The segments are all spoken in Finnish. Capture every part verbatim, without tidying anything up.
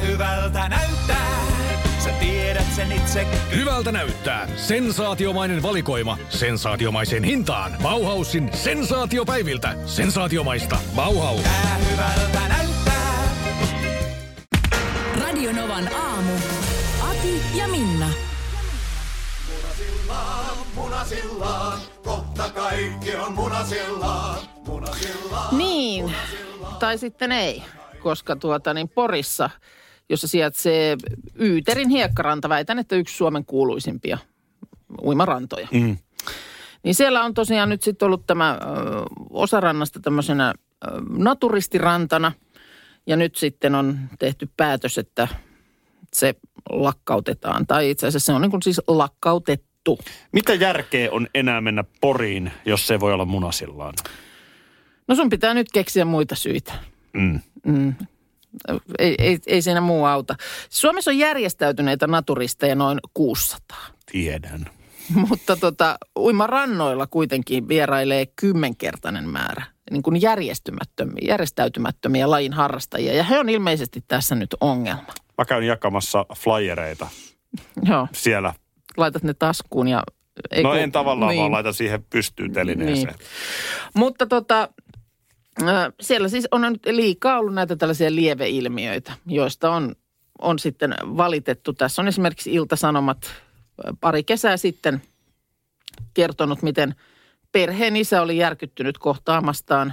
hyvältä näyttää. Sä tiedät sen itse. Hyvältä näyttää. Sensaatiomainen valikoima. Sensaatiomaiseen hintaan. Bauhausin sensaatiopäiviltä. Sensaatiomaista. Bauhaus. Tää hyvältä näyttää. Radio Novan aamu. Ati ja Minna. Munasillaan, munasillaan, kohta kaikki on munasillaan. Munasillaan. Niin, tai sitten ei, koska tuota niin Porissa, jossa sijaitsee Yyterin hiekkaranta, väitän, että yksi Suomen kuuluisimpia uimarantoja. Mm. Niin siellä on tosiaan nyt sitten ollut tämä ö, osa rannasta tämmöisenä ö, naturistirantana. Ja nyt sitten on tehty päätös, että se lakkautetaan. Tai itse asiassa se on niin kuin siis lakkautettu. Mitä järkeä on enää mennä Poriin, jos se voi olla Munasillaan? No sun pitää nyt keksiä muita syitä. Mm. Mm. Ei, ei, ei siinä muu auta. Suomessa on järjestäytyneitä naturisteja noin kuusisataa. Tiedän. Mutta tota, uimarannoilla kuitenkin vierailee kymmenkertainen määrä niin kuin järjestymättömiä, järjestäytymättömiä lajin harrastajia. Ja he on ilmeisesti tässä nyt ongelma. Mä käyn jakamassa flyereita. Joo. Siellä. Laitat ne taskuun ja... No en tavallaan niin. Vaan laita siihen pystyyn telineeseen. Niin. Mutta tota... Siellä siis on nyt liikaa ollut näitä tällaisia lieveilmiöitä, joista on, on sitten valitettu. Tässä on esimerkiksi Ilta-Sanomat pari kesää sitten kertonut, miten perheen isä oli järkyttynyt kohtaamastaan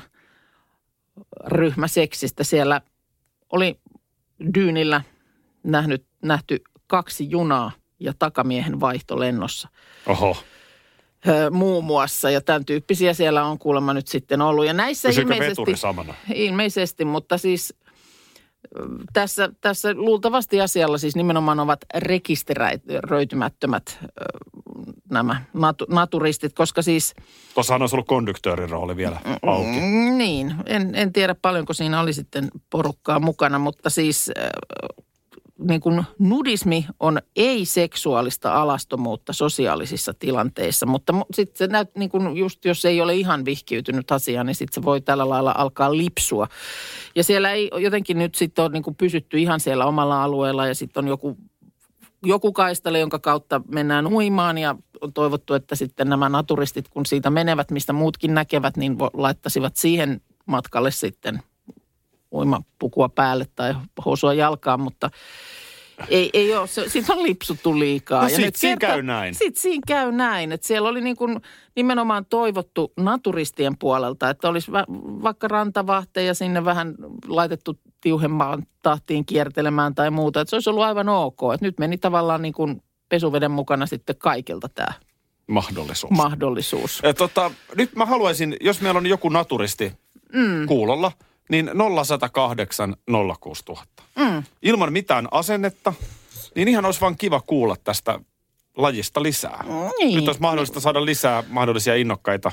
ryhmäseksistä. Siellä oli dyynillä nähnyt, nähty kaksi junaa ja takamiehen vaihto lennossa. Oho. Muun muassa, ja tämän tyyppisiä siellä on kuulemma nyt sitten ollut. Ja näissä Pysyykö ilmeisesti... veturi samana? Ilmeisesti, mutta siis tässä, tässä luultavasti asialla siis nimenomaan ovat rekisteröitymättömät nämä natu, naturistit, koska siis... Tuossahan olisi ollut konduktöörin rooli vielä auki. Mm, niin, en, en tiedä paljonko siinä oli sitten porukkaa mukana, mutta siis... Niin kuin nudismi on ei-seksuaalista alastomuutta sosiaalisissa tilanteissa, mutta sitten se näyt, niin kuin just jos ei ole ihan vihkiytynyt asiaan, niin sitten se voi tällä lailla alkaa lipsua. Ja siellä ei jotenkin nyt sitten ole niin kuin pysytty ihan siellä omalla alueella ja sitten on joku, joku kaistale, jonka kautta mennään uimaan ja on toivottu, että sitten nämä naturistit, kun siitä menevät, mistä muutkin näkevät, niin laittaisivat siihen matkalle sitten uimapukua päälle tai housua jalkaan, mutta ei, ei ole, se, siitä on lipsuttu liikaa. No sitten siinä käy näin. Sitten siinä käy näin, että siellä oli niin kuin nimenomaan toivottu naturistien puolelta, että olisi va, vaikka rantavahteja sinne vähän laitettu tiuhempaan tahtiin kiertelemään tai muuta, että se olisi ollut aivan ok. Että nyt meni tavallaan niin kuin pesuveden mukana sitten kaikilta tämä mahdollisuus. mahdollisuus. Ja tota, nyt mä haluaisin, jos meillä on joku naturisti mm. kuulolla, niin nolla yksi nolla kahdeksan nolla kuusi nolla nolla nolla. Mm. Ilman mitään asennetta, niin ihan olisi vaan kiva kuulla tästä lajista lisää. Niin. Nyt olisi mahdollista saada lisää mahdollisia innokkaita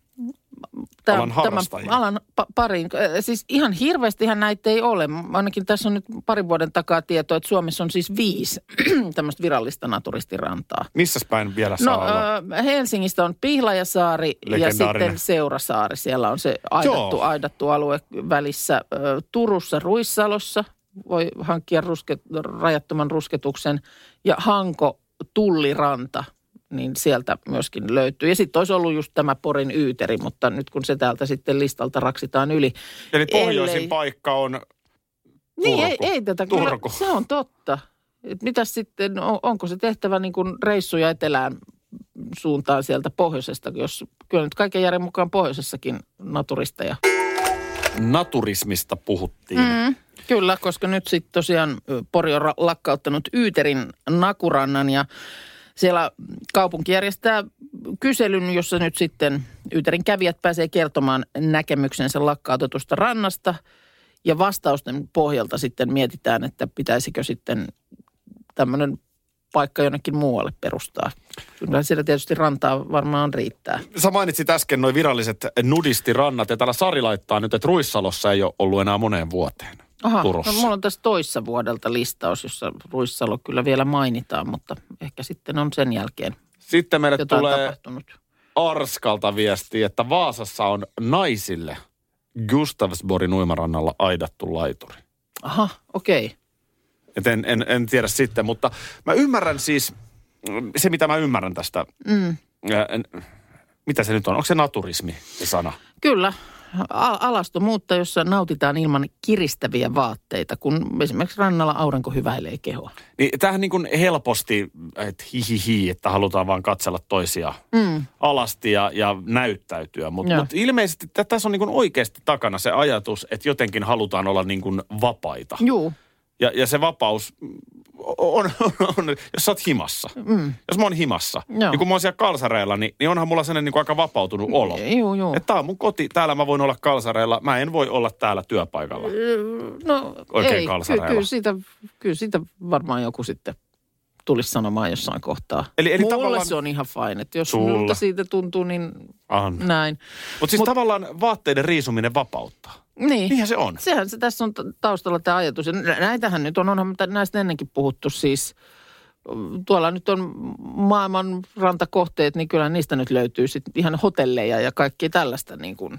Tämä, alan harrastajia. Tämän alan pa- pariin. Siis ihan hirveästihän näitä ei ole. Ainakin tässä on nyt parin vuoden takaa tietoa, että Suomessa on siis viisi tämmöistä virallista naturistirantaa. Missäs päin vielä saa no, olla? Helsingistä on Pihlajasaari ja sitten Seurasaari. Siellä on se aidattu, aidattu alue välissä. Turussa Ruissalossa voi hankkia ruske, rajattoman rusketuksen ja Hanko Tulliranta. Niin sieltä myöskin löytyy. Ja sitten olisi ollut just tämä Porin Yyteri, mutta nyt kun se täältä sitten listalta raksitaan yli. Eli pohjoisin ellei... paikka on Turku. Niin, ei, ei tätä Turku. Kyllä, se on totta. Et mitäs sitten, on, onko se tehtävä niin kuin reissuja etelään suuntaan sieltä pohjoisesta, jos kyllä nyt kaiken järjen mukaan pohjoisessakin naturisteja. Naturismista puhuttiin. Mm, kyllä, koska nyt sitten tosiaan Pori on lakkauttanut Yyterin Nakurannan ja siellä kaupunki järjestää kyselyn, jossa nyt sitten Yyterin kävijät pääsee kertomaan näkemyksensä lakkautetusta rannasta. Ja vastausten pohjalta sitten mietitään, että pitäisikö sitten tämmöinen paikka jonnekin muualle perustaa. Kyllä siellä tietysti rantaa varmaan riittää. Sä mainitsit äsken nuo viralliset nudistirannat ja täällä Sari laittaa nyt, että Ruissalossa ei ole ollut enää moneen vuoteen. Aha, Turussa. No, mulla on tässä toissa vuodelta listaus, jossa Ruissalo kyllä vielä mainitaan, mutta ehkä sitten on sen jälkeen sitten meille jotain tulee tapahtunut. Arskalta viestiä, että Vaasassa on naisille Gustavsborgin uimarannalla aidattu laituri. Aha, okei. Okay. Et en, en, en tiedä sitten, mutta mä ymmärrän siis, se mitä mä ymmärrän tästä, mm. ää, en, mitä se nyt on? Onko se naturismi se sana? Kyllä. Alastomuutta, jossa nautitaan ilman kiristäviä vaatteita, kun esimerkiksi rannalla aurinko hyväilee kehoa. Niin tämähän niin kuin helposti, että hihihi, että halutaan vaan katsella toisia mm. alasti ja, ja näyttäytyä. Mutta mut ilmeisesti tässä on niin kuin oikeasti takana se ajatus, että jotenkin halutaan olla niin kuin vapaita. Joo. Ja, ja se vapaus on, on, on, jos sä oot himassa. Mm. Jos mä oon himassa, joo. niin kun mä oon siellä kalsareilla, niin, niin onhan mulla sellainen niin kuin aika vapautunut olo. Joo, joo. Että tää on mun koti, täällä mä voin olla kalsareilla, mä en voi olla täällä työpaikalla. No oikein ei, kalsareilla. Ky- kyllä, siitä, kyllä siitä varmaan joku sitten tulisi sanomaan jossain kohtaa. Eli, eli mulle tavallaan se on ihan fine, että jos multa siitä tuntuu, niin on. Näin. Mut siis Mut siis tavallaan vaatteiden riisuminen vapauttaa. Niin. Niinhän se on. Sehän se tässä on taustalla tämä ajatus. Ja näitähän nyt on, onhan näistä ennenkin puhuttu siis. Tuolla nyt on maailman rantakohteet, niin kyllä niistä nyt löytyy sitten ihan hotelleja ja kaikkea tällaista niin kuin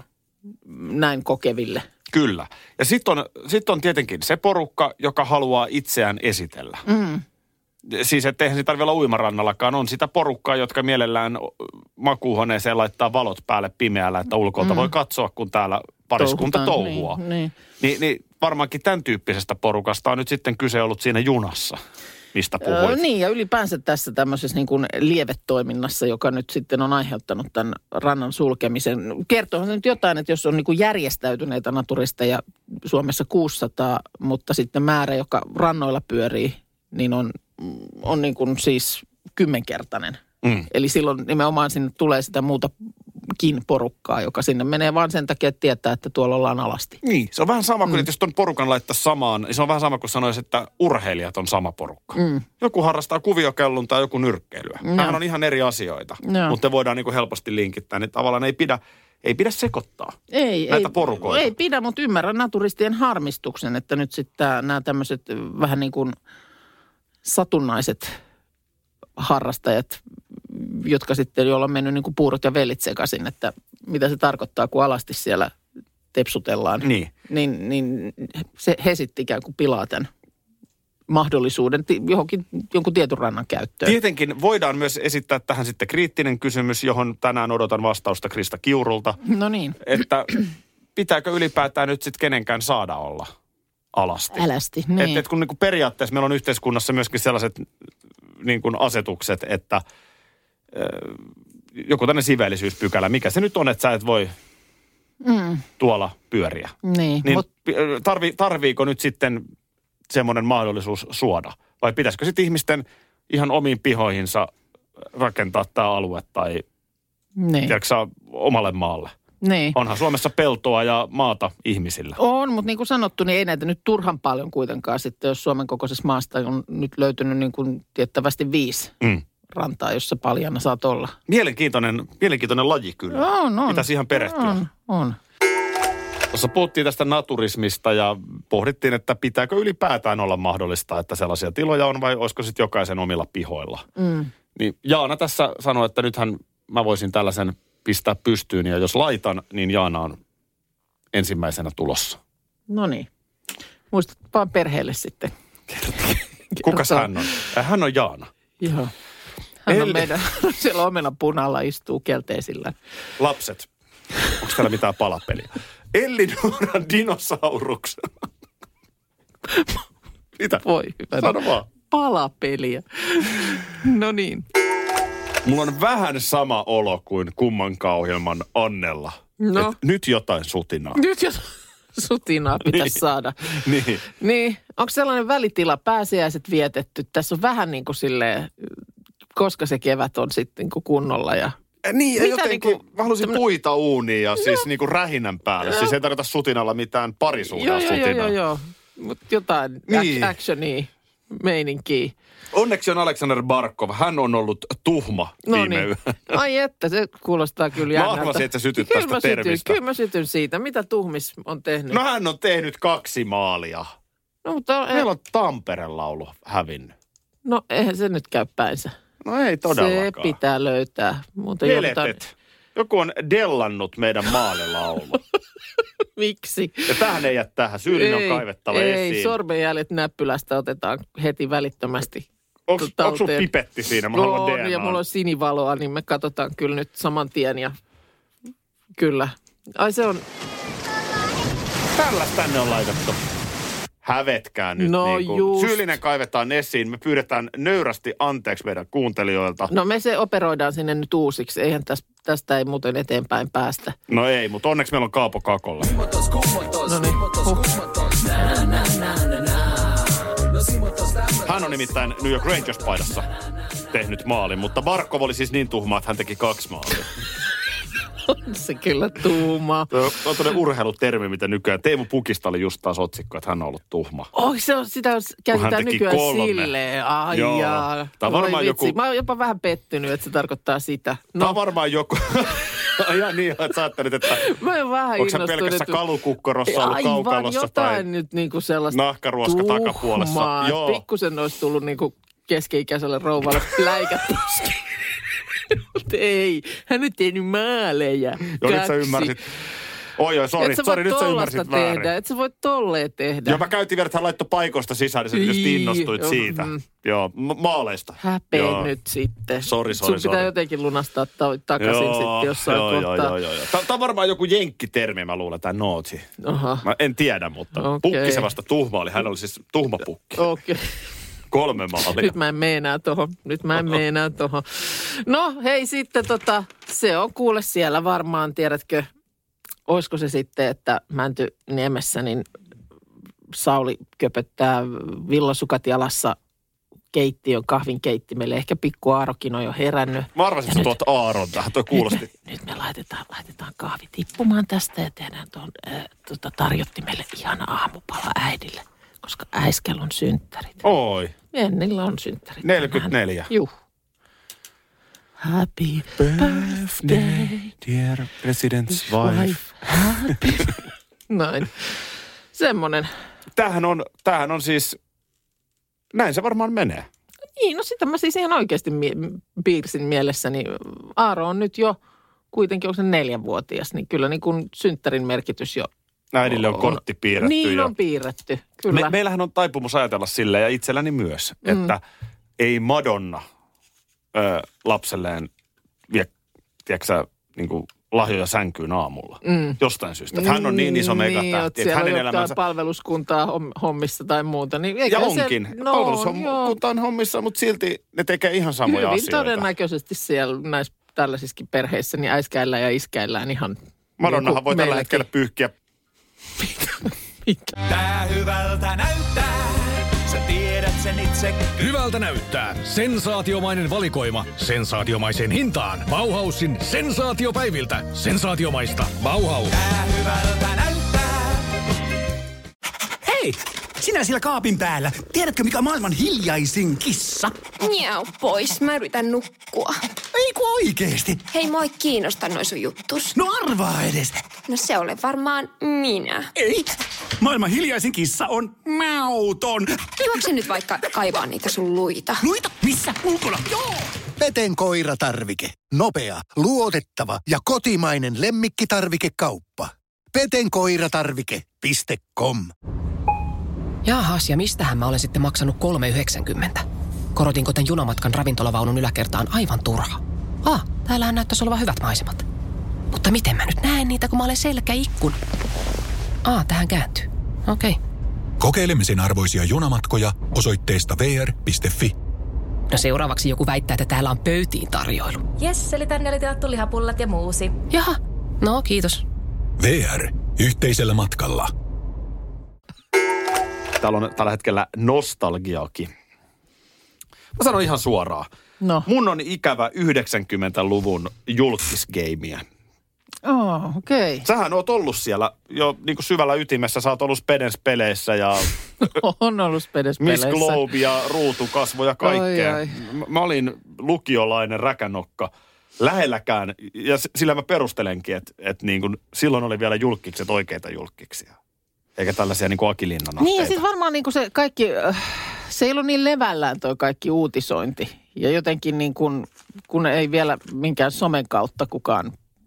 näin kokeville. Kyllä. Ja sitten on, sit on tietenkin se porukka, joka haluaa itseään esitellä. Mm. Siis että eihän se tarvitse olla uimarannallakaan. On sitä porukkaa, jotka mielellään makuuhuoneeseen laittaa valot päälle pimeällä, että ulkoilta mm. voi katsoa, kun täällä pariskunta touhua. Niin, niin. Ni, niin varmaankin tämän tyyppisestä porukasta on nyt sitten kyse ollut siinä junassa, mistä puhuit. Öö, niin, ja ylipäänsä tässä tämmöisessä niin kuin lievetoiminnassa, joka nyt sitten on aiheuttanut tämän rannan sulkemisen. Kertoohan se nyt jotain, että jos on niin kuin järjestäytyneitä naturisteja Suomessa kuusisataa, mutta sitten määrä, joka rannoilla pyörii, niin on, on niin kuin siis kymmenkertainen. Mm. Eli silloin nimenomaan sinne tulee sitä muutakin porukkaa, joka sinne menee vaan sen takia, että tietää, että tuolla ollaan alasti. Niin, se on vähän sama kuin, mm. että jos tuon porukan laittaa samaan, niin se on vähän sama kuin sanoisi, että urheilijat on sama porukka. Mm. Joku harrastaa kuviokellun tai joku nyrkkeilyä. No. Nämä on ihan eri asioita, no. mutta voidaan niin kuin helposti linkittää. Niin tavallaan ei pidä, ei pidä sekoittaa ei, näitä ei, porukoita. Ei pidä, mutta ymmärrän naturistien harmistuksen, että nyt sitten nämä tämmöiset vähän niin kuin satunnaiset harrastajat, jotka sitten, joilla on mennyt niin kuin puurot ja vellit sekaisin, että mitä se tarkoittaa, kun alasti siellä tepsutellaan. Niin. Niin, niin se, he sitten ikään kuin pilaa tämän mahdollisuuden johonkin jonkun tietyn rannan käyttöön. Tietenkin voidaan myös esittää tähän sitten kriittinen kysymys, johon tänään odotan vastausta Krista Kiurulta. No niin. Että pitääkö ylipäätään nyt sitten kenenkään saada olla alasti? Älästi, niin. Että et kun niin kuin periaatteessa meillä on yhteiskunnassa myöskin sellaiset niin kuin asetukset, että äh, joku tämmöinen siveellisyyspykälä, mikä se nyt on, että sä et voi mm. tuolla pyöriä. Niin. Niin mut tarvi, tarviiko nyt sitten semmoinen mahdollisuus suoda? Vai pitäisikö sitten ihmisten ihan omiin pihoihinsa rakentaa tämä alue tai niin. tiedätkö omalle maalle? Niin. Onhan Suomessa peltoa ja maata ihmisillä. On, mutta niin kuin sanottu, niin ei näitä nyt turhan paljon kuitenkaan sitten, jos Suomen kokoisessa maasta on nyt löytynyt niin kuin tiettävästi viisi mm. rantaa, jossa paljana saat olla. Mielenkiintoinen, mielenkiintoinen laji kyllä. On, on. Pitäisi ihan perehtyä. On, on. Tuossa puhuttiin tästä naturismista ja pohdittiin, että pitääkö ylipäätään olla mahdollista, että sellaisia tiloja on vai olisiko sitten jokaisen omilla pihoilla. Mm. Niin Jaana tässä sanoi, että nythän mä voisin tällaisen pistää pystyyn ja jos laitan, niin Jaana on ensimmäisenä tulossa. No niin. Muistat vaan perheelle sitten. Kukas hän on? Hän on Jaana. Joo. Hän on meidän, siellä omena punalla istuu kelteisillä. Lapset, onko täällä mitään palapeliä? Ellinuoran dinosauruksena. Mitä? Voi hyvä. Sano vaan. Palapeliä. No niin. Mulla on vähän sama olo kuin kummankaan ohjelman Annella. No. Et nyt jotain sutinaa. Nyt jotain sutinaa pitäisi niin. saada. Niin. Niin. Onko sellainen välitila, pääsiäiset vietetty? Tässä on vähän niin kuin silleen, koska se kevät on sitten niin kuin kunnolla ja niin, ja jotenkin, niin kuin, mä halusin tämmönen puita uuniin ja no. siis niin kuin rähinän päälle. No. Siis ei tarkoita sutinalla mitään parisuudaa sutinaa. Joo, joo, joo, joo. Mutta jotain niin. actionia, meininkiä. Onneksi on Aleksander Barkov. Hän on ollut tuhma no viime niin. yönä. Ai että, se kuulostaa kyllä jännältä. Mä arvasin, että sä sytyt kyllä tästä termistä. Kyllä mä sytyn siitä. Mitä tuhmis on tehnyt? No hän on tehnyt kaksi maalia. No, mutta meillä on Tampereen laulu hävinnyt. No eihän se nyt käy päinsä. No ei todellakaan. Se pitää löytää. Muuten Veletet. joku on dellannut meidän maalilaulu. Miksi? Ja tähän ei jää tähän. Syyllinen on kaivettava ei, esiin. Ei, sormenjäljet näppylästä otetaan heti välittömästi. Onko sulla pipetti siinä? Mä no, haluan D N A. ja mulla on sinivaloa, niin me katsotaan kyllä nyt saman tien ja kyllä. Ai se on... Tälläs tänne on laitettu. Hävetkää nyt. No niin just. Syyllinen kaivetaan esiin. Me pyydetään nöyrästi anteeksi meidän kuuntelijoilta. No me se operoidaan sinne nyt uusiksi. Eihän tästä, tästä ei muuten eteenpäin päästä. No ei, mutta onneksi meillä on Kaapo Kakolla. No niin. Huh. Hän on nimittäin New York Rangers-paidassa tehnyt maalin, mutta Barkov oli siis niin tuhma, että hän teki kaksi maalia. On se kyllä tuumaa. Se on todella urheilutermi, mitä nykyään. Teemu Pukista oli just taas otsikko, että hän on ollut tuhma. Oh, se on, sitä käytetään nykyään kolme. Silleen. Ai Joo. jaa. Tämä on varmaan joku... Mä oon jopa vähän pettynyt, että se tarkoittaa sitä. No. Tämä on varmaan joku... Ai niin, että sä ajattelit, että... Mä oon vähän onko sä pelkässä kalukukkorossa ollut kaukalossa jotain tai... nyt niinku sellaista nahkaruoska tuhmaa. takapuolessa. Joo. Pikkusen olisi tullut niinku keski-ikäiselle rouvalle läikätyskin. Mutta ei, hän nyt tehnyt maaleja. Joo, nyt sä ymmärsit. Oi, oi, sori, sori, nyt sä ymmärsit väärin. Tehdä, et sä voit tolleen tehdä. Joo, mä käytin vielä, että hän laittoi paikoista sisään, niin sä just innostuit siitä. Mm. Joo, ma- maaleista. Häpeä joo. nyt sitten. Sori, sori, Sun pitää sori. jotenkin lunastaa ta- takaisin joo, sitten jossain joo, kohtaa. Joo, joo, joo. Tämä on varmaan joku jenkkitermi, mä luulen, tämä nootsi. Aha. Mä en tiedä, mutta okay. Pukki se vasta tuhma oli. Hän oli siis tuhma pukki. Okei. Okay. Kolme maalia. Nyt mä en meinaa tohon. Nyt mä en meinaa tohon. No hei sitten tota, se on kuule siellä varmaan, tiedätkö, olisiko se sitten, että Mäntyniemessä niin Sauli köpöttää villasukat jalassa keittiön kahvin keittimelle. Ehkä pikku Aarokin on jo herännyt. Mä arvasin, että sä tuot Aaron tähän, toi kuulosti. Nyt, nyt me laitetaan, laitetaan kahvi tippumaan tästä ja tehdään tuon äh, tota, tarjottimelle ihana aamupala äidille. Koska äiskel on synttärit. Oi. Ennillä on synttärit. neljäkymmentäneljä. Juh. Happy birthday, dear president's wife. Happy. Näin. Semmonen. Tämähän on, tämähän on siis, näin se varmaan menee. Niin, no sitä mä siis ihan oikeasti mie- piirsin mielessäni. Aaro on nyt jo kuitenkin, onko se neljänvuotias, niin kyllä niin kuin synttärin merkitys jo. Äidille on kortti piirretty. Niin ja... on piirretty, kyllä. Me, meillähän on taipumus ajatella silleen, ja itselläni myös, mm. että ei Madonna ö, lapselleen vie, tiedätkö niin kuin lahjoja sänkyyn aamulla. Mm. Jostain syystä. Että hän on niin iso megatähti, niin, että hänen elämänsä... palveluskuntaa hommissa tai muuta. Niin ja onkin. Se, no, palveluskunta on hommissa, mutta silti ne tekee ihan samoja hyvin asioita. todennäköisesti siellä näissä tällaisissakin perheissä, niin äiskäillään ja iskäillään ihan... Madonnahan voi tällä hetkellä pyyhkiä. Tää hyvältä näyttää, sä tiedät sen itse. Hyvältä näyttää. Sensaatiomainen valikoima. Sensaatiomaiseen hintaan. Bauhausin sensaatiopäiviltä. Sensaatiomaista. Bauhaus. Tää hyvältä näyttää. Hei! Sinä siellä kaapin päällä. Tiedätkö, mikä on maailman hiljaisin kissa? Miau pois, mä yritän nukkua. Ei kun oikeesti. Hei, moi kiinnosta noi sun juttus. No arvaa edes. No se ole varmaan minä. Ei. Maailman hiljaisin kissa on mauton. Juokse nyt vaikka kaivaa niitä sun luita. Luita? Missä? Ulkona? Joo! Peten koiratarvike. Nopea, luotettava ja kotimainen lemmikkitarvikekauppa. peten koiratarvike piste com. Jaahas, ja mistähän mä olen sitten maksanut kolme yhdeksänkymmentä? Korotinko tän junamatkan ravintolavaunun yläkertaan aivan turha? Ah, täällähän näyttäisi olevan hyvät maisemat. Mutta miten mä nyt näen niitä, kun mä olen selkäikkun? Ah, tähän kääntyy. Okei. Okay. Kokeilemisen arvoisia junamatkoja osoitteesta v r piste f i. No seuraavaksi joku väittää, että täällä on pöytiin tarjoilu. Jes, eli tänne oli tilattu lihapullat ja muusi. Jaha, no kiitos. V R. Yhteisellä matkalla. Täällä on tällä hetkellä nostalgiakin. Mä sanon ihan suoraan. No. Mun on ikävä yhdeksänkymmentäluvun julkisgeimiä. Oh, okei. Okay. Sähän oot ollut siellä jo niin kuin syvällä ytimessä. Sä oot ollut Spedens-peleissä ja... on ollut Spedens-peleissä. Miss Globe ja Ruutukasvo ja kaikkea. Ai, ai. Mä olin lukiolainen räkänokka lähelläkään. Ja sillä mä perustelenkin, että, että niin kuin silloin oli vielä julkkikset oikeita julkkiksia. Eikä tällaisia niin kuin Aki Linnan Niin ja sitten varmaan niin kuin se kaikki, se ei ollut niin levällään toi kaikki uutisointi. Ja jotenkin niin kuin, kun ei vielä minkään somen kautta kukaan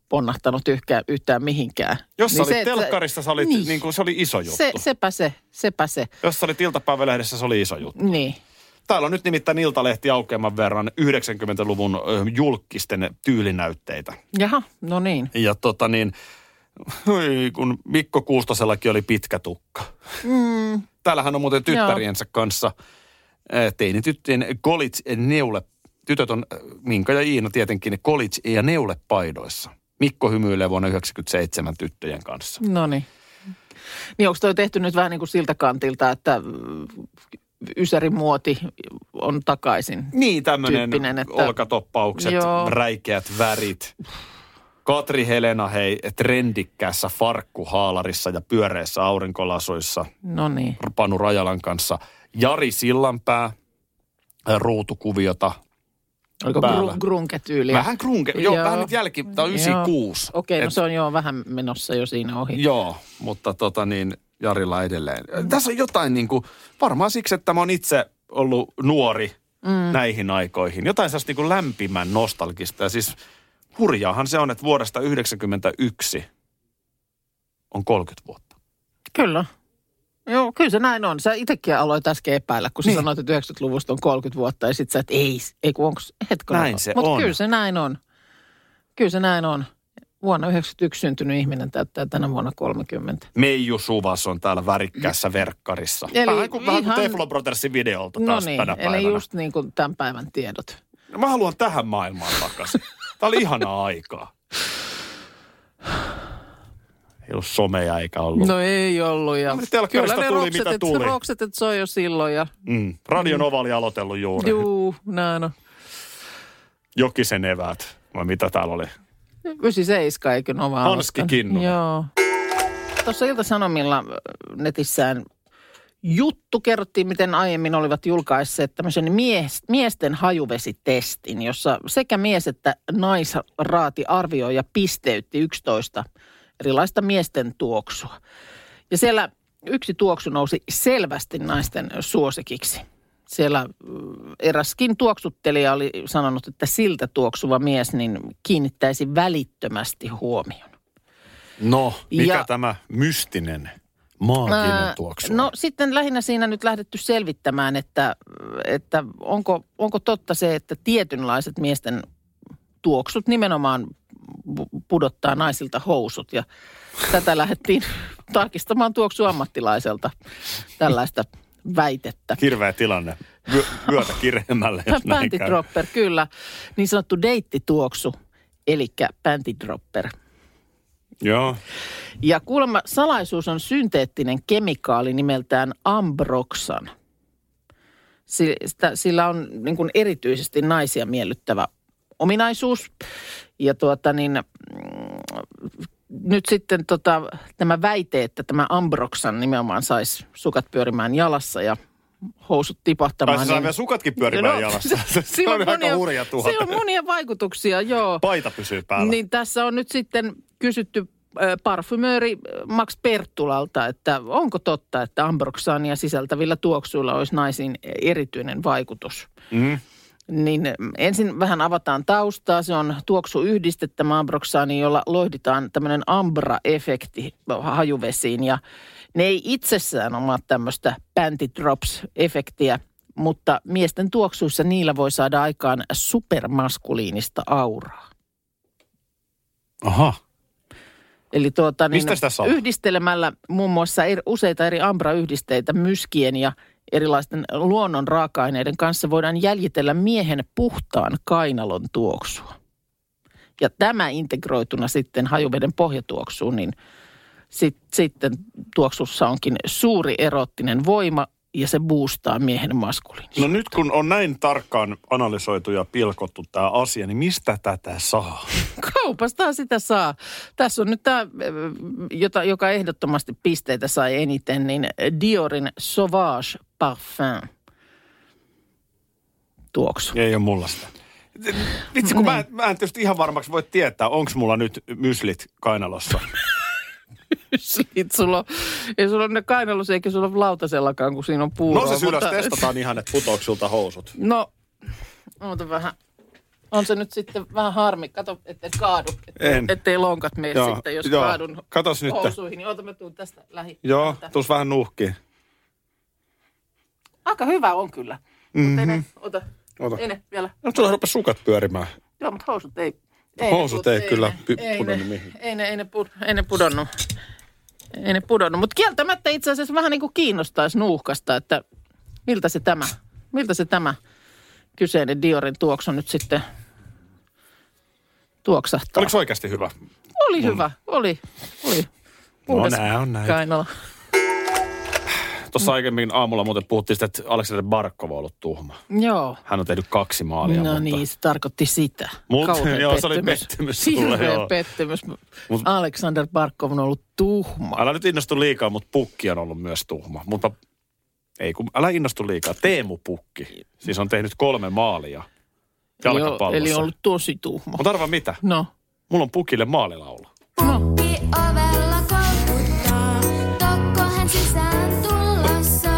ponnahtanut yhkä, yhtään mihinkään. Jos niin sä olit se, telkkarissa, sä olit, niin. niin kuin, se oli iso juttu. Se, sepä se, sepä se. Jos sä olit iltapäivälehdessä, se oli iso juttu. Niin. Täällä on nyt nimittäin Iltalehti aukeaman verran yhdeksänkymmentäluvun ö, julkisten tyylinäytteitä. Jaha, no niin. Ja tota niin, oi, kun Mikko Kuustosellakin oli pitkä tukka. Mm. Täällähän on muuten tyttäriensä Joo. kanssa teinityttöjen college-neule. Tytöt on Minka ja Iina tietenkin college- ja neulepaidoissa. Mikko hymyilee vuonna yhdeksänkymmentäseitsemän tyttöjen kanssa. No niin. Niin onko toi tehty nyt vähän niin kuin siltä kantilta, että Ysärin muoti on takaisin? Niin, tämmöinen että... olkatoppaukset, Joo. räikeät värit. Katri Helena, hei, trendikkäässä farkkuhaalarissa ja pyöreissä aurinkolasuissa. No niin. Panu Rajalan kanssa. Jari Sillanpää, ruutukuviota. Oliko gru- grunke-tyyliä? Vähän grunke, joo, joo, vähän nyt jälki, tämä on yhdeksänkymmentäkuusi. Okei, okay, no Et, se on jo vähän menossa jo siinä ohi. Joo, mutta tota niin, Jarilla edelleen. Mm. Tässä on jotain niin kuin, varmaan siksi, että mä oon itse ollut nuori mm. näihin aikoihin. Jotain sellaista niin kuin lämpimän nostalgista. Ja siis hurjaahan se on, että vuodesta yhdeksänkymmentäyksi on kolmekymmentä vuotta. Kyllä. Joo, kyllä se näin on. Sä itsekin aloit äsken epäillä, kun sä niin. sanoit, että yhdeksänkymmentäluvusta on kolmekymmentä vuotta ja sit sä, että ei, ei kun onko hetkonen. Näin se Mutta on. kyllä se näin on. Kyllä se näin on. Vuonna yhdeksänkymmentäyksi syntynyt ihminen täyttää tänä vuonna kolmekymmentä. Meiju Suvas on täällä värikkäässä verkkarissa. Eli vähän kuin, vähän kuin ihan... Teflon Brothersin videolta taas no niin, tänä päivänä. eli just niin kuin tämän päivän tiedot. No mä haluan tähän maailmaan takaisin. Tää oli ihanaa aikaa. Ei ollut someja eikä ollut. No ei ollut. Ja kyllä ne tuli, mitä tuli. Roksetet soi jo silloin. Ja... Mm. Radio Nova oli aloitellut juuri. Juu, näin on. Jokisen eväät. Vai mitä täällä oli? yhdeksänkymmentäseitsemän, eikö Nova Hanski Kinnunen. Joo. Tuossa Ilta-Sanomilla netissään juttu kerrottiin, miten aiemmin olivat julkaisseet tämmöisen mies, miesten hajuvesitestin, jossa sekä mies että naisraati arvioi ja pisteytti yksitoista erilaista miesten tuoksua. Ja siellä yksi tuoksu nousi selvästi naisten suosikiksi. Siellä eräskin tuoksuttelija oli sanonut, että siltä tuoksuva mies niin kiinnittäisi välittömästi huomion. No, mikä ja, tämä mystinen maaginen tuoksu on? No sitten lähinnä siinä nyt lähdetty selvittämään, että, että onko, onko totta se, että tietynlaiset miesten tuoksut nimenomaan pudottaa naisilta housut. Ja tätä lähdettiin tarkistamaan tuoksuammattilaiselta tällaista väitettä. Hirveä tilanne. Vyö, vyötä kireemmälle, jos näin käy. Pantidropper, kyllä. Niin sanottu deittituoksu, eli pantidropper. Joo. Ja kuulemma salaisuus on synteettinen kemikaali nimeltään ambroxan. Sillä on niin kuin erityisesti naisia miellyttävä ominaisuus. Ja tuota niin, nyt sitten tota, tämä väite, että tämä ambroxan nimenomaan saisi sukat pyörimään jalassa ja housut tipahtamaan. Tai se saa niin, vielä sukatkin pyörimään no, jalassa. Se, se on monia, aika hurja tuote. Se on monia vaikutuksia, joo. Paita pysyy päällä. Niin tässä on nyt sitten kysytty äh, parfymööri Max Perttulalta, että onko totta, että ambroxania sisältävillä tuoksuilla olisi naisiin erityinen vaikutus. Mm. Niin ensin vähän avataan taustaa. Se on tuoksuyhdiste tämä ambroxani, jolla loihditaan tämmöinen ambra-efekti hajuvesiin. Ja ne ei itsessään omaa tämmöistä panty drops-efektiä, mutta miesten tuoksuissa niillä voi saada aikaan supermaskuliinista auraa. Aha. Eli tuota, niin mistä sitä saa? Yhdistelemällä muun muassa eri, useita eri ambra-yhdisteitä myskien ja erilaisten luonnon raaka-aineiden kanssa voidaan jäljitellä miehen puhtaan kainalon tuoksua. Ja tämä integroituna sitten hajuveden pohjatuoksuun, niin sit, sitten tuoksussa onkin suuri erottinen voima ja se boostaa miehen maskuliinisuutta. No nyt kun on näin tarkkaan analysoitu ja pilkottu tämä asia, niin mistä tätä saa? Kaupasta sitä saa. Tässä on nyt tämä, jota, joka ehdottomasti pisteitä sai eniten, niin Diorin Sauvage Parfum tuoksu. Ei ole mulla sitä. Vitsi, kun niin. mä, mä en tietysti ihan varmaksi voi tietää, onko mulla nyt myslit kainalossa. Myslit, sulla on, ei sulla ole ne kainalossa eikä sulla ole lautasellakaan, kun siinä on puuroa. No se ylös, mutta... testataan ihan, että putoako sulta housut. No, oota vähän. On se nyt sitten vähän harmi. Kato, ettei kaadu. Ettei, En. ettei lonkat mene Joo, sitten, jos joo. kaadun Katos nyt. housuihin. Niin ota, mä tuun tästä lähi. Joo, Tätä. tuus vähän nuuhkiin. Aika hyvä on kyllä. Mhm. Mutta ei ne, ota. Ota. Ei ne vielä. No tuolla rupesi sukat pyörimään. Joo, mutta housut ei. ei Housut ne, ei kyllä ne, py- ei pudonnut ne, mihin. Ei ne, ei ne, pud, ei ne pudonnut. Ei ne pudonnut. Mutta kieltämättä itse asiassa vähän niin kuin kiinnostaisi nuuhkasta, että miltä se tämä, miltä se tämä kyseinen Diorin tuoksu nyt sitten tuoksahtaa. Oliko se oikeasti hyvä? Oli hyvä, oli, oli. No Puhdas nää on näin. kainala. Tuossa aiemmin aamulla muuten puhuttiin sitä, että Aleksander Barkov on ollut tuhma. Joo. Hän on tehnyt kaksi maalia. No mutta... niin, se tarkoitti sitä. Mut, Kauhea joo, se oli pettymys sulle, Hirveä joo. pettymys. Mut- Aleksander Barkov on ollut tuhma. Älä nyt innostu liikaa, mutta Pukki on ollut myös tuhma. Mutta ei, kun älä innostu liikaa. Teemu Pukki. Siis on tehnyt kolme maalia jalkapallossa. Joo, eli on ollut tosi tuhma. Mutta arva mitä? No. Mulla on Pukille maalilaulu. Pukki ovella kolkuttaa, tokko hän sisään tulossa.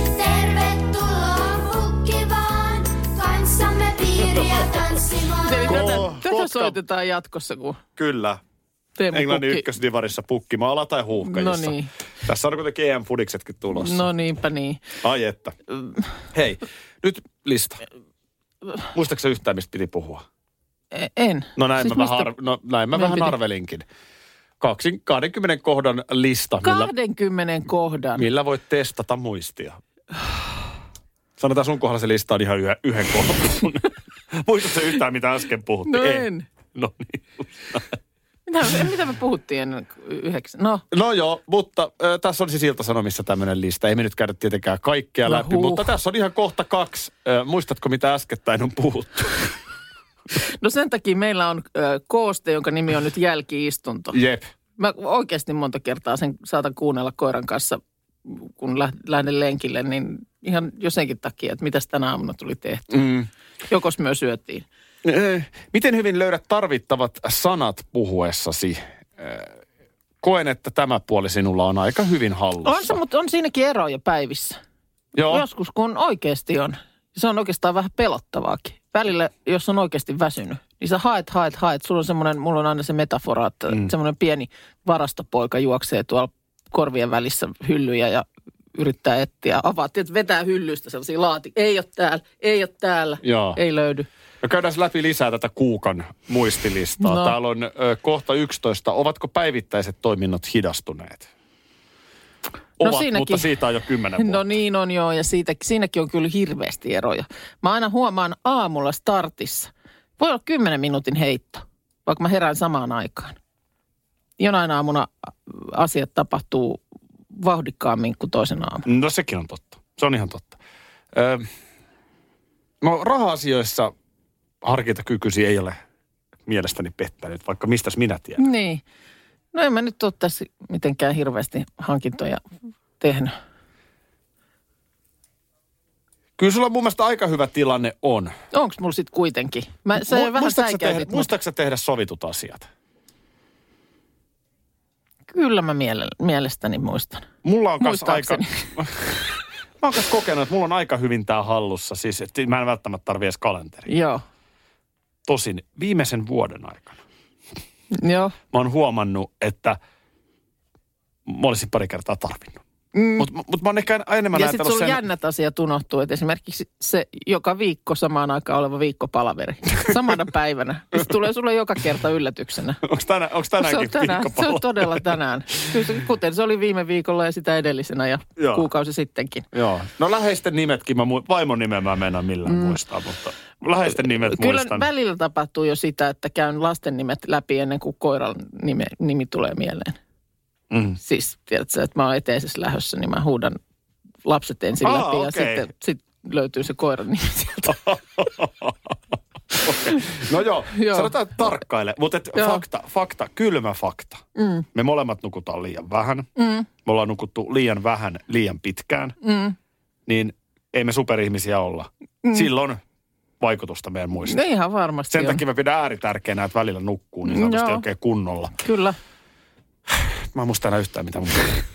Tervetuloa Pukki vaan, kanssamme piiriä tanssimaan. Eli Ko- tätä, tätä kotka- soitetaan jatkossa, kun Kyllä. Teemu Englannin Pukki. ykkösdivarissa Pukkimaala tai Huuhkajissa. No niin. Tässä on kuitenkin E M-fudiksetkin tulossa. No niinpä niin. Ai että. Hei, nyt lista. Muistaaksä yhtään, mistä piti puhua? E- En. No näin Siis mä, mistä- vähän, ar- no, näin mä meidän vähän piti- arvelinkin. Kaksi, kahdenkymmenen kohdan lista, millä, kahdenkymmenen kohdan. millä voit testata muistia. Sanotaan sun kohdalla se lista on ihan yhden, yhden kohdan. Muistatko yhtään, mitä äsken puhuttiin? No Ei. en. No niin. Mitä, mitä me puhuttiin ennen yhdeksän? No, No joo, mutta äh, tässä on siis Ilta-Sanomissa tämmöinen lista. Ei me nyt käydä tietenkään kaikkea No läpi, huh. mutta tässä on ihan kohta kaksi. Äh, muistatko, mitä äskettäin on puhuttu? no sen takia meillä on ö, kooste, jonka nimi on nyt jälki-istunto. Jep. Mä oikeasti monta kertaa sen saatan kuunnella koiran kanssa, kun lä- lähden lenkille, niin ihan jo senkin takia, että mitäs tänä aamuna tuli tehty. Mm. Jokos myös syötiin. Äh, Miten hyvin löydät tarvittavat sanat puhuessasi? Äh, Koen, että tämä puoli sinulla on aika hyvin hallussa. On se, mutta on siinäkin eroja päivissä. Joo. Joskus, kun oikeasti on. Se on oikeastaan vähän pelottavaakin. Välillä, jos on oikeasti väsynyt, niin sä haet, haet, haet. Sulla on semmoinen, mulla on aina se metafora, että mm. semmoinen pieni varastopoika juoksee tuolla korvien välissä hyllyjä ja yrittää etsiä. Avaat, että vetää hyllystä sellaisia laati. Ei ole täällä, ei ole täällä, Joo. ei löydy. No käydään läpi lisää tätä Kuukan muistilistaa. No. Täällä on ö, kohta yksitoista. Ovatko päivittäiset toiminnot hidastuneet? Ovat, siinäkin. mutta siitä on jo kymmenen vuotta. No niin on joo, ja siitä, siinäkin on kyllä hirveästi eroja. Mä aina huomaan aamulla startissa. Voi olla kymmenen minuutin heitto, vaikka mä herään samaan aikaan. Jonain aamuna asiat tapahtuu vauhdikkaammin kuin toisen aamun. No sekin on totta. Se on ihan totta. Ö, no raha-asioissa harkintakykysi ei ole mielestäni pettänyt, vaikka mistäs minä tiedän. Niin. No en mä nyt ole tässä mitenkään hirveästi hankintoja tehnyt. Kyllä sulla mun mielestä aika hyvä tilanne on. Onko mulla sitten kuitenkin? Mä, sä Mu- vähän muistatko sä säikäytit, tehdä, mutta muistatko sä tehdä sovitut asiat? kyllä mä miele- mielestäni muistan. Mulla on kanssa aika... Muistaakseni. Mä oon kanssa kokenut, että mulla on aika hyvin tää hallussa. Siis että mä en välttämättä tarvitse edes kalenteria. Joo. Tosin viimeisen vuoden aikana Joo. mä oon huomannut, että mä olisin pari kertaa tarvinnut. Mm. Mutta mut mä oon ehkä enemmän Ja sitten ajatellut sulla sen... jännät asiat unohtuu, että esimerkiksi se joka viikko samaan aikaan oleva viikkopalaveri. Samana päivänä. Se tulee sulle joka kerta yllätyksenä. Onko tänä, onks Se tänäänkin on, tänään, se viikkopallo? on todella tänään. Kyllä se- Kuten se oli viime viikolla ja sitä edellisenä ja Joo. kuukausi sittenkin. Joo. No läheisten nimetkin, mä mu- vaimon nimen mä en mennä millään mm. muistaa, mutta läheisten nimet Kyllä muistan. välillä tapahtuu jo sitä, että käyn lasten nimet läpi ennen kuin koiran nime, nimi tulee mieleen. Mm. Siis, tiedätkö, että mä oon eteisessä lähdössä, niin mä huudan lapset ensin Aa, läpi ja okei. sitten sit löytyy se koiran nimi sieltä. Okay. No joo, Joo. sanotaan tarkkaile, mutta et Joo. fakta, fakta, kylmä fakta. Mm. Me molemmat nukutaan liian vähän. Mm. Me ollaan nukuttu liian vähän, liian pitkään. Mm. Niin ei me superihmisiä olla. Mm. Silloin vaikutusta meidän muistiin. No ihan varmasti Sen on. takia mä pidän ääritärkeänä, että välillä nukkuu niin sanotusti Joo. oikein kunnolla. Kyllä. Mä en muista enää yhtään mitä mun...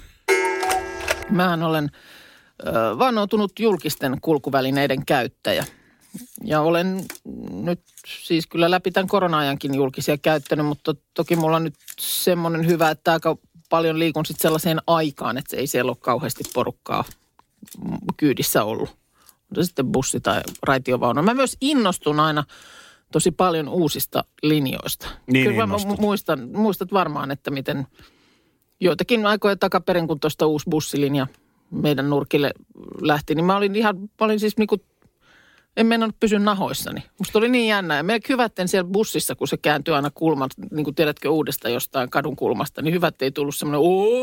Mähän olen ö, vannoutunut julkisten kulkuvälineiden käyttäjä. Ja olen nyt siis kyllä läpi tämän korona-ajankin julkisia käyttänyt, mutta toki mulla on nyt semmoinen hyvä, että aika paljon liikun sitten sellaiseen aikaan, että ei siellä ole kauheasti porukkaa kyydissä ollut. On se sitten bussi tai raitiovaunu. Mä myös innostun aina tosi paljon uusista linjoista. Niin kyllä mä muistan, muistat varmaan, että miten joitakin aikoja takaperin, kun tuosta uusi bussilinja meidän nurkille lähti, niin mä olin ihan, mä olin siis niinku, en mennä pysy nahoissani. Musta oli niin jännä. Ja meillä hyvätten siellä bussissa, kun se kääntyy aina kulman, niin kuin tiedätkö uudesta jostain kadun kulmasta, niin hyvät ei tullut semmoinen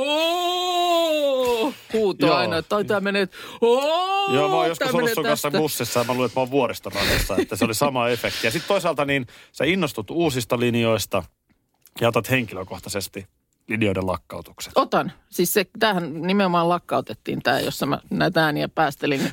ooo huuto aina, että tämä menee, ooo. Joo, mä oon joskus ollut sun kanssa bussissa ja mä luulen, että mä oon vuoristoradassa, että se oli sama efekti. Ja sitten toisaalta niin sä innostut uusista linjoista ja otat henkilökohtaisesti linjoiden lakkautukset. Otan. Siis se, tämähän nimenomaan lakkautettiin tämä, jossa mä näitä ääniä päästelin.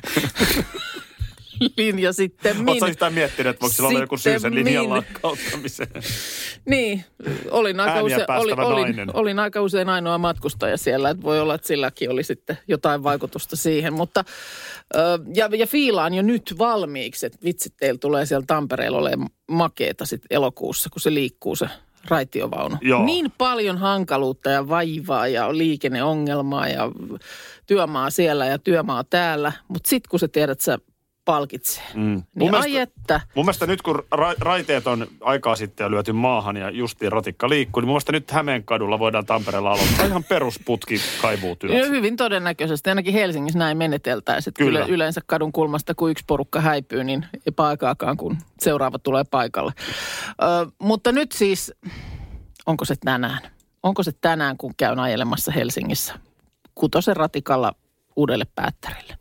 Linja sitten min. Oletko yhtään miettinyt, että voiko sillä olla joku syy sen linjan lakkauttamiseen? Niin, olin aika, use, oli, olin, olin aika usein ainoa matkustaja siellä, että voi olla, että silläkin oli sitten jotain vaikutusta siihen. Mutta, ja, ja fiilaan jo nyt valmiiksi, että vitsit, teillä tulee siellä Tampereella olemaan makeeta sitten elokuussa, kun se liikkuu se raitiovaunu. Joo. Niin paljon hankaluutta ja vaivaa ja liikenneongelmaa ja työmaa siellä ja työmaa täällä, mutta sitten kun sä tiedät, että sä palkitsee. Mm. Niin mun ai mielestä, että. Mun mielestä nyt kun ra- raiteet on aikaa sitten jo lyöty maahan ja justiin ratikka liikkuu, niin mun mielestä nyt Hämeenkadulla voidaan Tampereella aloittaa ihan perusputki kaivuutyöt. No, hyvin todennäköisesti. Ainakin Helsingissä näin meneteltäisiin. Kyllä. Kyllä yleensä kadun kulmasta, kun yksi porukka häipyy, niin ei aikaakaan, kun seuraava tulee paikalle. Ö, mutta nyt siis, onko se tänään? Onko se tänään, kun käyn ajelemassa Helsingissä kutosen ratikalla uudelle Päättärille?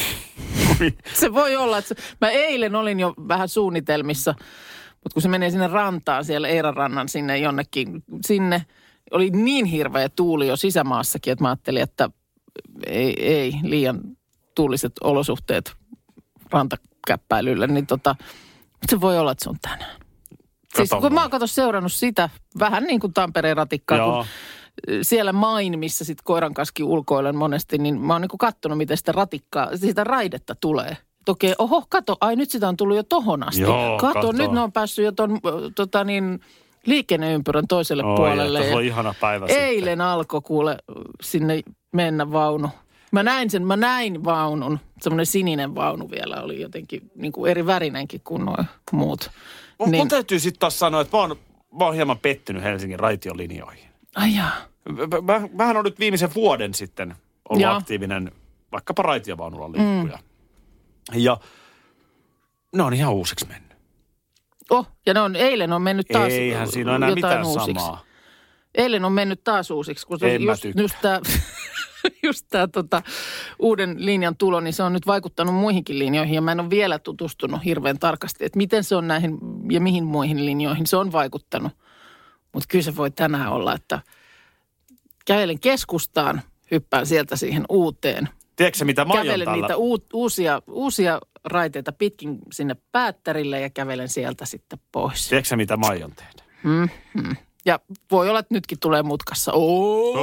Se voi olla, että se, mä eilen olin jo vähän suunnitelmissa, mutta kun se menee sinne rantaan, siellä Eiranrannan sinne jonnekin, sinne oli niin hirveä tuuli jo sisämaassakin, että mä ajattelin, että ei, ei liian tuuliset olosuhteet rantakäppäilylle, niin tota, se voi olla, että se on tänään. Siis kun mä oon kato seurannut sitä, vähän niin kuin Tampereen ratikkaa, Joo. kun siellä main, missä sitten koiran kanssa ulkoilen monesti, niin mä oon niinku kattonut, miten sitä ratikkaa, sitä raidetta tulee. Okei, oho, kato, ai nyt sitä on tullut jo tohon asti. Joo, kato, kato, nyt ne on päässyt jo ton tota niin, liikenneympyrän toiselle Oi, puolelle. Se on ihana päivä eilen sitten. alkoi kuule sinne mennä vaunu. Mä näin sen, mä näin vaunun. Semmoinen sininen vaunu vielä oli jotenkin niin kuin eri värinenkin kuin nuo muut. Mun, niin. mun täytyy sitten taas sanoa, että mä oon, mä oon hieman pettynyt Helsingin raitiolinjoihin. Ai jaa. Mä, mähän on nyt viimeisen vuoden sitten ollut Joo. aktiivinen vaikkapa raitiovaunulla liikkuja. Mm. Ja ne on ihan uusiksi mennyt. Oh, ja ne on, eilen on mennyt taas Eihän siinä ole enää mitään uusiksi. samaa. Eilen on mennyt taas uusiksi, kun se en just, just tämä just tää, tota, uuden linjan tulo, niin se on nyt vaikuttanut muihinkin linjoihin. Ja mä en ole vielä tutustunut hirveän tarkasti, että miten se on näihin ja mihin muihin linjoihin se on vaikuttanut. Mutta kyllä se voi tänään olla, että kävelen keskustaan, hyppään sieltä siihen uuteen. Tiedätkö mitä mä aion kävelen tällä? niitä u- uusia, uusia raiteita pitkin sinne Päättärille ja kävelen sieltä sitten pois. Tiedätkö mitä mä aion tehdä? Mm-hmm. Ja voi olla, että nytkin tulee mutkassa. Oh!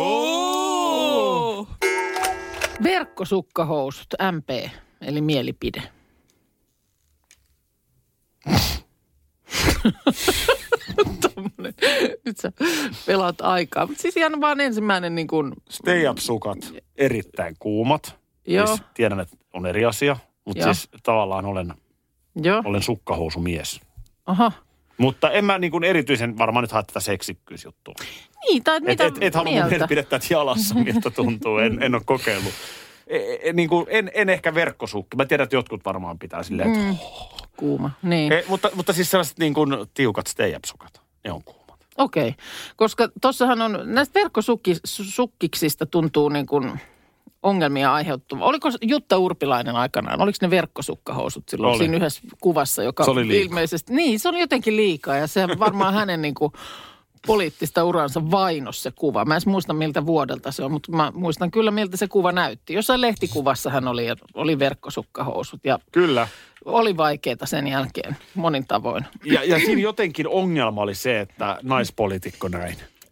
Oh! Verkkosukkahousut, M P, eli mielipide. Tommonen. Nyt sä pelaat aikaa. Mutta siis ihan vaan ensimmäinen niin kuin Stay up-sukat, erittäin kuumat. Joo. Siis tiedän, että on eri asia, mutta Joo. siis tavallaan olen, Joo. olen sukkahousumies. Aha. Mutta en mä niin kuin erityisen varmaan nyt hae tätä seksikkyysjuttua. Niin, tai mitä et, et, et halua mun mielipidettä jalassa, miltä tuntuu. En, en ole kokeillut. E, e, niin kuin, en, en ehkä verkkosukki. Mä tiedän, että jotkut varmaan pitää silleen, että Mm. Kuuma, niin. E, mutta, mutta siis sellaiset niin kuin tiukat stay-up-sukat, ne on kuumat. Okei, okay. Koska tossahan on, näistä verkkosukkiksista tuntuu niin kuin ongelmia aiheuttuvaa. Oliko Jutta Urpilainen aikanaan, oliko ne verkkosukkahousut silloin oli. Siinä yhdessä kuvassa, joka se oli liikaa. Ilmeisesti, niin se oli jotenkin liikaa ja se varmaan hänen niin kuin poliittista uransa vainos se kuva. Mä en muista miltä vuodelta se on, mutta mä muistan kyllä miltä se kuva näytti. Jossain lehtikuvassa hän oli, oli verkkosukkahousut ja Kyllä. oli vaikeaa sen jälkeen monin tavoin. Ja, ja siinä jotenkin ongelma oli se, että naispoliitikko näin.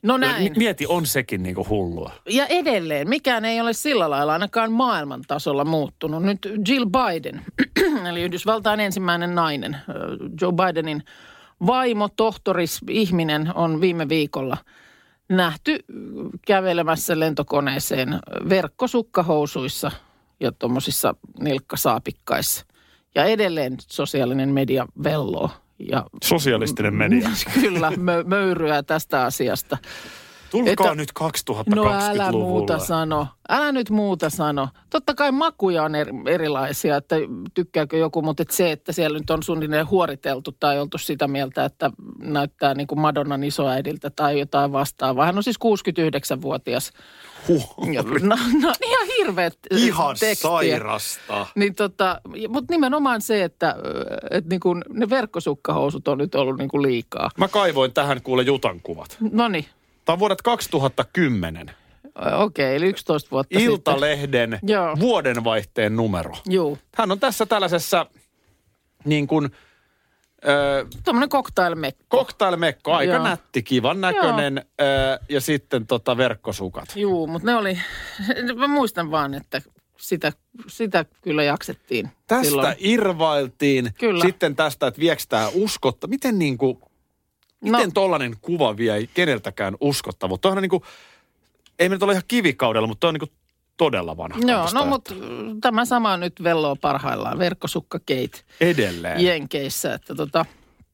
No näin. Mieti, on sekin niinku hullua. Ja edelleen, mikään ei ole sillä lailla ainakaan maailman tasolla muuttunut. Nyt Jill Biden, eli Yhdysvaltain ensimmäinen nainen, Joe Bidenin vaimo, tohtoris, ihminen on viime viikolla nähty kävelemässä lentokoneeseen verkkosukkahousuissa ja tuommoisissa nilkkasaapikkaissa. Ja edelleen sosiaalinen media velloo. Ja sosialistinen media. Kyllä, mö, möyryää tästä asiasta. Tulkaa että, nyt kaksituhattakaksikymmentäluvulla. No älä muuta sano. Älä nyt muuta sano. Totta kai makuja on eri, erilaisia, että tykkääkö joku, mutta et se, että siellä nyt on suunnilleen huoriteltu tai oltu sitä mieltä, että näyttää niin kuin Madonnan isoäidiltä tai jotain vastaavaa. Hän on siis kuusikymmentäyhdeksänvuotias. Huh. No, no ihan hirveät Ihan tekstiä. sairasta. Niin tota, mutta nimenomaan se, että, että niin kuin ne verkkosukkahousut on nyt ollut niin kuin liikaa. Mä kaivoin tähän kuule Jutan kuvat. Noniin. Tämä on vuodet kaksituhattakymmenen. Okei, eli yksitoista vuotta Iltalehden sitten. Joo. vuodenvaihteen numero. Joo. Hän on tässä tällaisessa niin kuin... Öö, Tuommoinen cocktailmekko. Cocktailmekko, aika Joo. nätti, kivan näköinen öö, ja sitten tota verkkosukat. Joo, mutta ne oli, mä muistan vaan, että sitä, sitä kyllä jaksettiin Tästä silloin. irvailtiin. Kyllä. Sitten tästä, että viekö tämä uskotta. Miten niin kuin... Miten no. tollainen kuva vie keneltäkään uskottavuutta? Tuohan on niin kuin, ei me nyt ole ihan kivikaudella, mutta on niin kuin todella vanha. Joo, no mutta tämä sama nyt velloo parhaillaan. Verkkosukkakeit. Edelleen. Jenkeissä, että tota...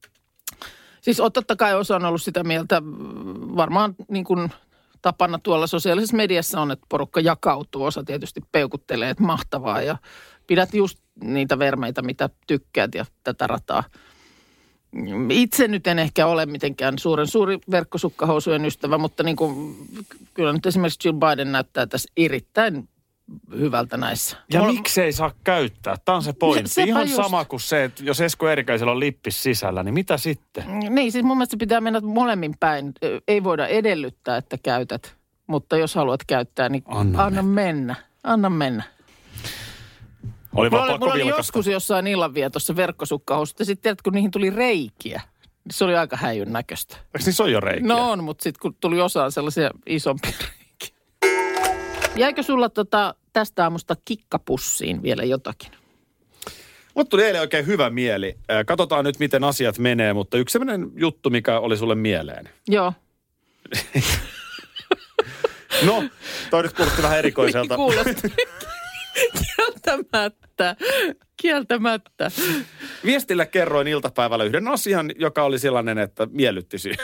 Siis totta kai osa on ollut sitä mieltä, varmaan niin kuin tapana tuolla sosiaalisessa mediassa on, että porukka jakautuu. Osa tietysti peukuttelee, että mahtavaa ja pidät just niitä vermeitä, mitä tykkäät ja tätä rataa. Itse nyt en ehkä ole mitenkään suuren suuri verkkosukkahousujen ystävä, mutta niin kuin, kyllä nyt esimerkiksi Jill Biden näyttää tässä erittäin hyvältä näissä. Ja Mulla... miksei saa käyttää? Tämä on se pointti. Sepä Ihan just. sama kuin se, että jos Esko Eerikäisellä on lippis sisällä, niin mitä sitten? Niin, siis mun mielestä se pitää mennä molemmin päin. Ei voida edellyttää, että käytät, mutta jos haluat käyttää, niin anna, anna mennä. Anna mennä. Oli mulla vaan oli, mulla oli vilkasta. joskus jossain illanvietossa verkkosukkahousut ja sitten tiedät, kun niihin tuli reikiä, niin se oli aika häijyn näköistä. Eikö niissä ole jo reikiä? No on, mutta sitten kun tuli osaan sellaisia isompia reikiä. Jäikö sulla tota, tästä aamusta kikkapussiin vielä jotakin? Mut tuli eilen oikein hyvä mieli. Katsotaan nyt, miten asiat menee, mutta yksi sellainen juttu, mikä oli sulle mieleen. Joo. No, toi nyt kuulosti vähän erikoiselta. Niin kuulosti. Kieltämättä. Kieltämättä. Viestillä kerroin iltapäivällä yhden asian, joka oli sellainen, että miellytti siihen.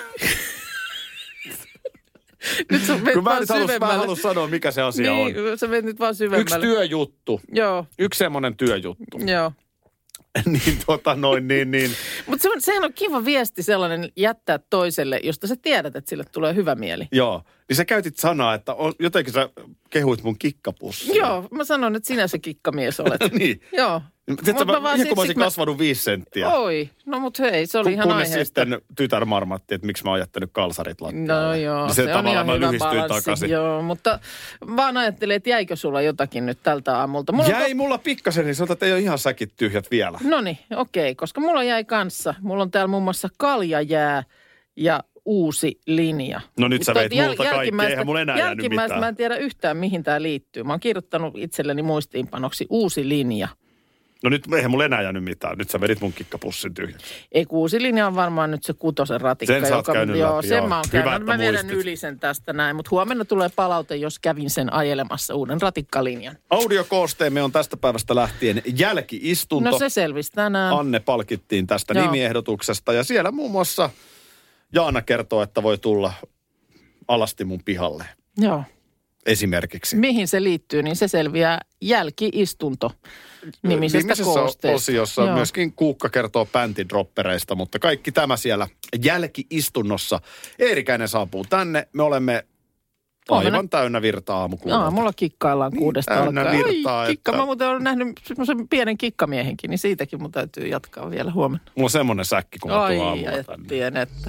Nyt sä menet Kun mä vaan nyt halus, mä syvemmälle. halus sanoa, mikä se asia niin, on. sä menet nyt vaan syvemmälle. Yksi työjuttu. Joo. Yksi semmoinen työjuttu. Joo. niin tota noin, niin, niin. Mutta se sehän on kiva viesti sellainen jättää toiselle, josta sä tiedät, että sille tulee hyvä mieli. Joo. Niin sä käytit sanaa, että on, jotenkin sä kehuit mun kikkapussia. Joo, mä sanon, että sinä se kikkamies olet. niin. Joo. Tiedätkö, mä, ihan kun mä olisin kasvanut viisi senttiä. Oi, no mut hei, se oli kun, ihan kunnes aiheesta. sitten tytär marmatti, että miksi mä oon jättänyt kalsarit lattialle. No joo, niin se, se on ihan mä hyvä lyhistyin balanssi. takaisin. Joo, mutta vaan ajattelin, että jäikö sulla jotakin nyt tältä aamulta. Mulla Jäi on... mulla pikkasen, niin sanotaan, että ei ole ihan säkit tyhjät vielä. No niin, okei, koska mulla jäi kanssa. Mulla on täällä muun muassa kaljajää ja uusi linja. No nyt sä Mutta veit multa kaikki, eihän mulla enää jäänyt mitään. Mä en tiedä yhtään, mihin tämä liittyy. Mä oon kirjoittanut itselleni muistiinpanoksi uusi linja. No nyt eihän mulla enää jäänyt mitään. Nyt sä vedit mun kikkapussin tyhjäksi. Ei, uusi linja on varmaan nyt se kutosen ratikka. Sen sä oot käynyt joo, läpi, sen joo. mä oon Hyvä, käynyt. että Mä vedän muistit. yli sen tästä näin, mutta huomenna tulee palaute, jos kävin sen ajelemassa uuden ratikkalinjan. Audiokoosteemme on tästä päivästä lähtien jälki-istunto. No se selvisi tänään. Anne palkittiin tästä Joo. nimiehdotuksesta ja siellä muun muassa Jaana kertoo, että voi tulla alasti mun pihalle Joo. esimerkiksi. Mihin se liittyy, niin se selviää jälki-istunto nimisestä Viimeisessä koosteesta. osiossa Joo. myöskin Kuukka kertoo bäntidroppereista, mutta kaikki tämä siellä jälki-istunnossa. Eerikäinen saapuu tänne. Me olemme Huomenna. aivan täynnä virtaa aamukuudelta. Aamulla kikkaillaan Niin, kuudesta täynnä alkaen. virtaa, Ai, kikka. että- Mä muuten olen nähnyt semmoisen pienen kikkamiehenkin, niin siitäkin mun täytyy jatkaa vielä huomenna. Mulla on semmoinen säkki, kun mä Ai, tuun aamulla tänne. ajattelin, että...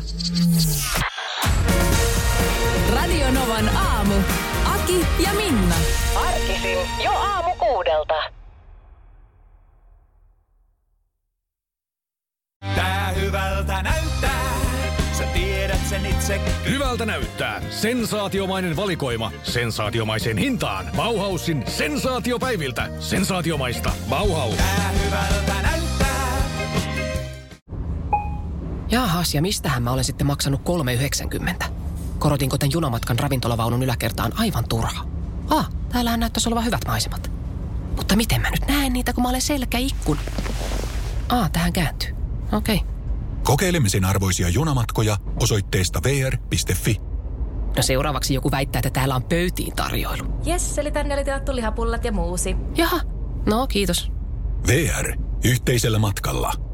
Radio Novan aamu. Aki ja Minna. Arkisin jo aamu kuudelta. Tää hyvältä näyttää, sä tiedät sen itse itse. Hyvältä näyttää. Sensaatiomainen valikoima. Sensaatiomaiseen hintaan. Bauhausin sensaatiopäiviltä. Sensaatiomaista. Bauhaus. Tää hyvältä näyttää. Jaahas, ja mistähän mä olen sitten maksanut kolme yhdeksänkymmentä? Korotinko tän junamatkan ravintolavaunun yläkertaan aivan turha? Ah, täällähän näyttäisi olevan hyvät maisemat. Mutta miten mä nyt näen niitä, kun mä olen selkäikkuna? Ah, tähän kääntyy. Okei. Okay. Kokeilemisen arvoisia junamatkoja osoitteesta v r piste f i. No seuraavaksi joku väittää, että täällä on pöytiin tarjoilu. Jes, eli tänne oli tilattu lihapullat ja muusi. Jaha, no kiitos. V R. Yhteisellä matkalla.